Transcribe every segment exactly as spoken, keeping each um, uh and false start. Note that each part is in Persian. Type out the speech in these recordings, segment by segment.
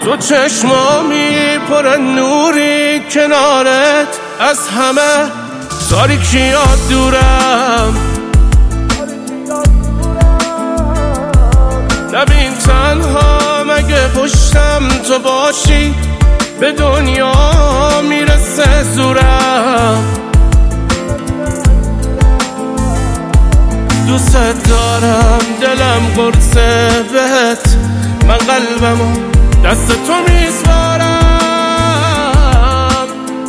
تو چشمامی پر نوری کنارت، از همه تاریکیات دورم. نبین تنها مگه پشتم تو باشی، به دنیا میرسه زورم. دوست دارم دلم قرصه بهت، من قلبمو دست تو میسپارم.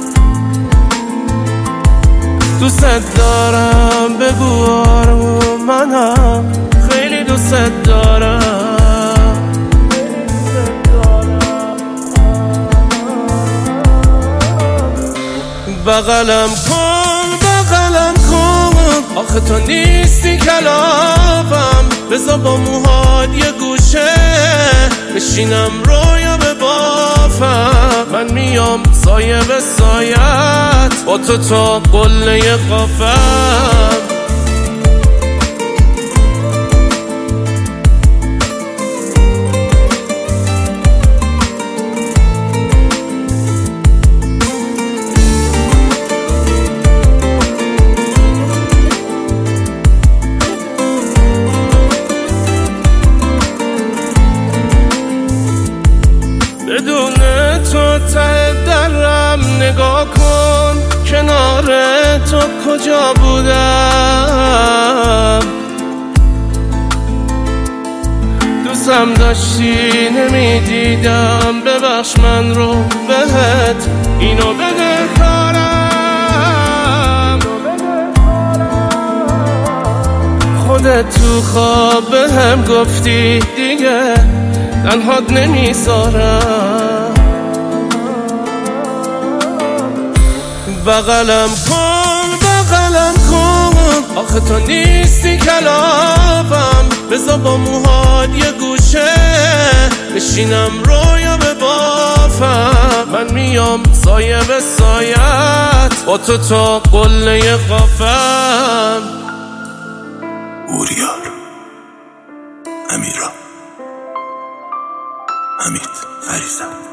دوست دارم بگو آروم، منم خیلی دوست دارم. بغلم کن بغلم کن، آخه تو نیستی کلافم. بذار با موهات یه گوشه بشینم رویا به بافم. من میام سایه به سایت، با تو تا قله قافم. بدون تو ته درم نگاه کن، کنار تو کجا بودم. دوستم داشتی نمیدیدم، ببخش من رو بهت اینو بده کارم. خودت تو خواب بهم گفتی دیگه تنهات نمیذارم. بغلم کن بغلم کن، آخه تو نیستی کلافم. بذار با موهات یه گوشه بشینم رویا به بافم. من میام سایه به سایت، با تو تا قله قافم. اوریار، امیرا، حمید، فریزا.